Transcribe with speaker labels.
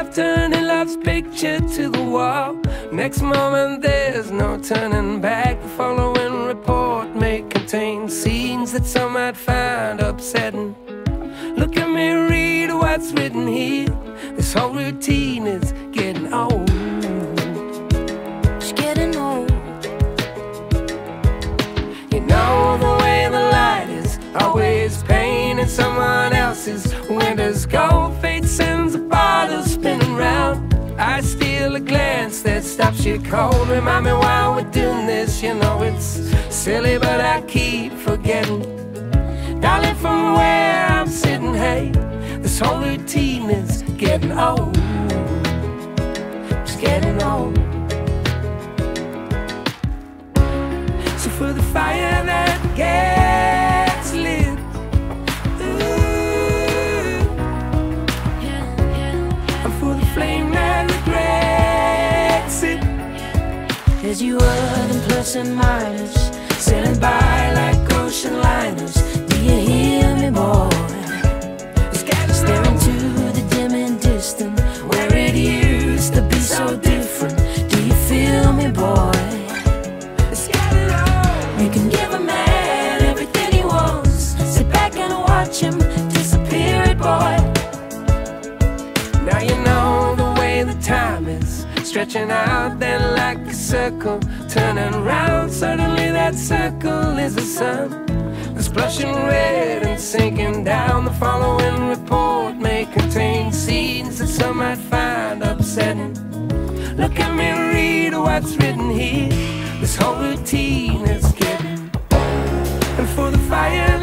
Speaker 1: turning love's picture to the wall. Next moment there's no turning back. The following report may contain scenes that some might find upsetting. Look at me, read what's written here. This whole routine is getting old.
Speaker 2: It's getting old.
Speaker 1: You know the way the light is always painting someone else's winter's gold. Fate sends a bottle spinning round. I steal a glance that stops you cold. Remind me why we're doing this. You know it's silly, but I keep forgetting. Darling, from where I'm sitting, hey, this whole routine is getting old. It's getting old. So for the fire that gets lit, ooh, and for the flame that regrets it,
Speaker 2: As you were them plus and minus, sailing by like ocean liners. Do you hear me, boy? Staring to the dim and distant, where it used to be so different. Do you feel me, boy? You can give a man everything he wants. Sit back and watch him disappear, it, boy.
Speaker 1: Now you know the way the time is stretching out then like a circle, turning round. Suddenly that circle is the sun. It's blushing red and sinking down. The following report may contain scenes that some might find upsetting. Look at me, read what's written here. This whole routine is getting. And for the fire